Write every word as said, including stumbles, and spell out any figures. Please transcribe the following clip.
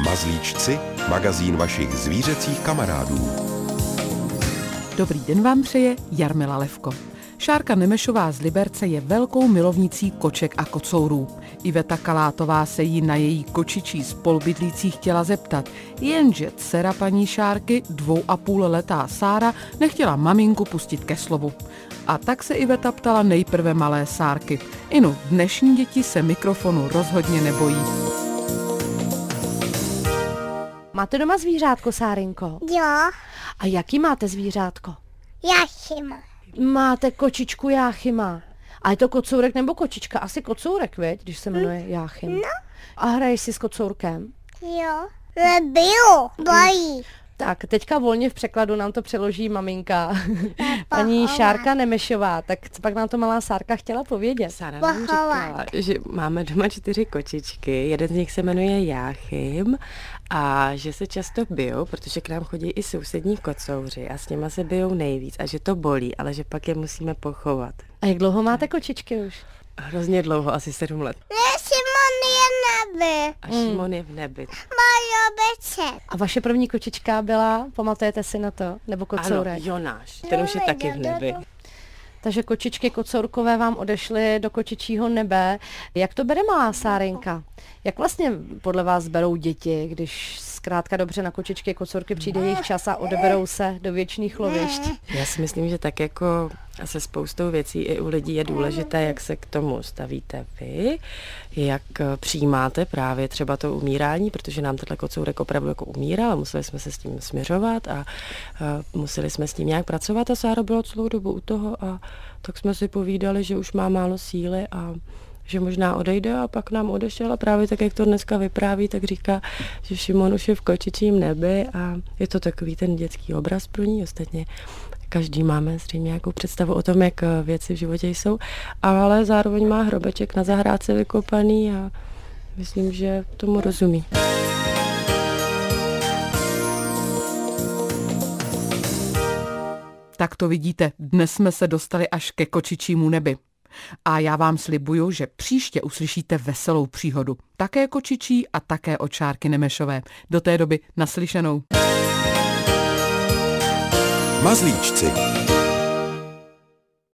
Mazlíčci, magazín vašich zvířecích kamarádů. Dobrý den vám přeje Jarmila Levko. Šárka Nemešová z Liberce je velkou milovnicí koček a kocourů. Iveta Kalátová se jí na její kočičí spolubydlící chtěla zeptat, jenže dcera paní Šárky, dvou a půl letá Sára, nechtěla maminku pustit ke slovu. A tak se Iveta ptala nejprve malé Sárky. Inu, dnešní děti se mikrofonu rozhodně nebojí. Máte doma zvířátko, Sárinko? Jo, A jaký máte zvířátko? Jáchyma. Máte kočičku Jáchyma. A je to kocourek nebo kočička? Asi kocourek, viď, když se jmenuje Jáchym. No. A hraješ si s kocourkem? Jo, nebylo, bojí. Tak, teďka volně v překladu nám to přeloží maminka. Paní Šárka Nemešová. Tak co pak nám to malá Sárka chtěla povědět? Sára nám říkala, že máme doma čtyři kočičky, jeden z nich se jmenuje Jáchym a že se často bijou, protože k nám chodí i sousední kocouři a s nima se bijou nejvíc a že to bolí, ale že pak je musíme pochovat. A jak dlouho máte kočičky už? Hrozně dlouho, asi sedm let. Ne, Simon je neby. A Šimon je v nebi. Majo beček. A vaše první kočička byla, pamatujete si na to? Nebo Ano, kocourek? Jonáš, ten už je taky v nebi. Takže kočičky kocourkové vám odešly do kočičího nebe. Jak to bere malá Sárinka? Jak vlastně podle vás berou děti, když zkrátka dobře na kočičky kocourky přijde jejich čas a odeberou se do věčných lovišť? Já si myslím, že tak jako se spoustou věcí i u lidí je důležité, jak se k tomu stavíte vy, jak přijímáte právě třeba to umírání, protože nám tenhle kocourek opravdu jako umíral a museli jsme se s tím směřovat a, a museli jsme s tím nějak pracovat a Sára byla celou dobu u toho a tak jsme si povídali, že už má málo síly a že možná odejde a pak nám odešel a právě tak, jak to dneska vypráví, tak říká, že Šimon už je v kočičím nebi a je to takový ten dětský obraz pro ní. Ostatně každý máme zřejmě nějakou představu o tom, jak věci v životě jsou, ale zároveň má hrobeček na zahrádce vykopaný a myslím, že tomu rozumí. Tak to vidíte, dnes jsme se dostali až ke kočičímu nebi. A já vám slibuju, že příště uslyšíte veselou příhodu. Také kočičí a také od Šárky Nemešové. Do té doby naslyšenou. Mazlíčci.